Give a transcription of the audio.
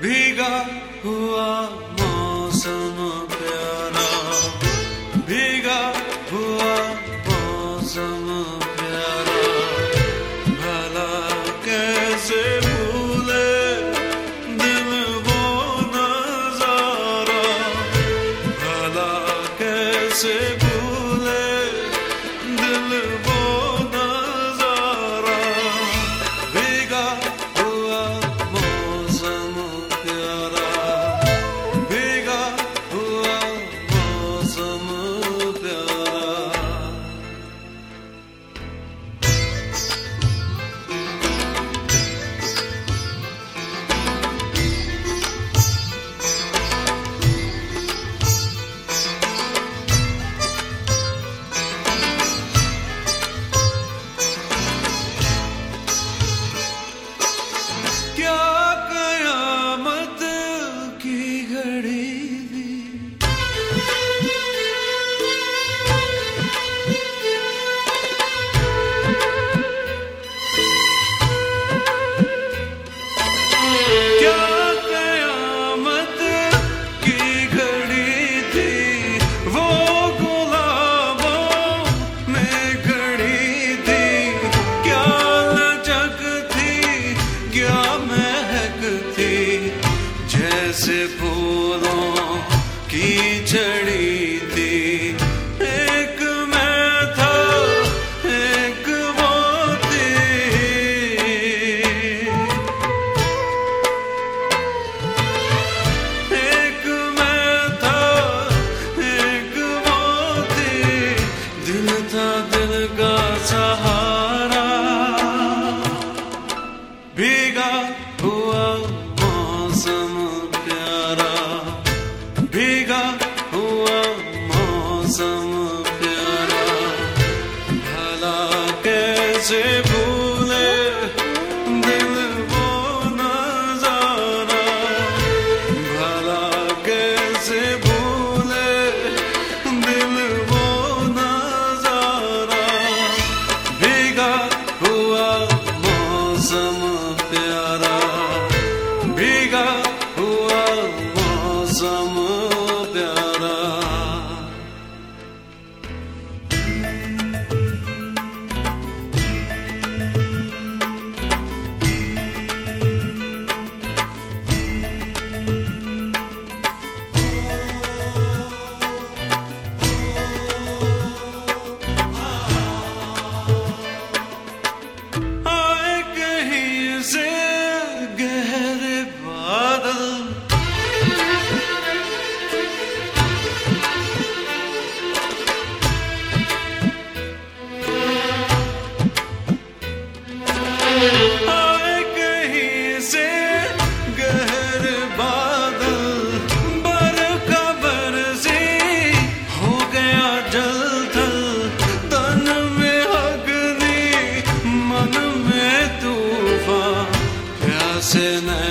भीगा हुआ मौसम प्यारा, भीगा हुआ मौसम प्यारा, भला कैसे भूले दिल वो नजारा, भला कैसे भूले दिल वो नजारा, भीगा हुआ मौसम प्यारा, भीगा हुआ मौसम प्यारा। क्या कयामत की घड़ी थी, क्या कयामत की घड़ी थी, वो गुलाबों में खड़ी थी, क्या लचक थी, क्या महक थी, जैसे फूलों की झड़ी थी। एक मैं था, एक वो थी, एक मैं था, एक वो थी, दिल था दिल का सहारा, भीगा हुआ मौसम प्यारा, भीगा हुआ मौसम प्यारा, भला कैसे भूले दिल वो नजारा, भला कैसे भूले दिल वो नजारा, भीगा हुआ मौसम प्यारा, भीगा हुआ मौसम प्यारा। आए कहीं से गहरे बादल, आए कहीं से गहरे बादल, बरखा बरसी हो गया जलथल, तन में अग्नि मन में तूफान, प्यासे न